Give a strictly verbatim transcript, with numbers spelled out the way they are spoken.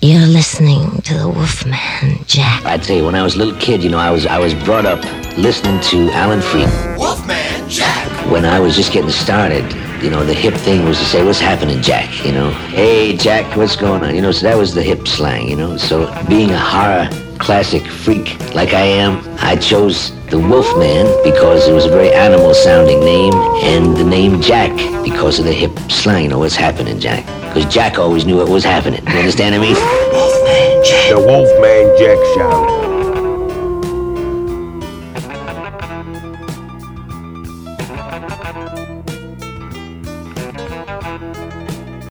You're listening to the Wolfman Jack. I tell you, when I was a little kid, you know, I was I was brought up listening to Alan Freed. Wolfman Jack. When I was just getting started, you know, the hip thing was to say, "What's happening, Jack?" You know, "Hey, Jack, what's going on?" You know, so that was the hip slang. You know, so being a horror classic freak like I am, I chose the Wolfman because it was a very animal-sounding name, and the name Jack because of the hip slang. You know, what's happening, Jack? Because Jack always knew what was happening. You understand what I mean? Wolfman Jack. The Wolfman Jack Show.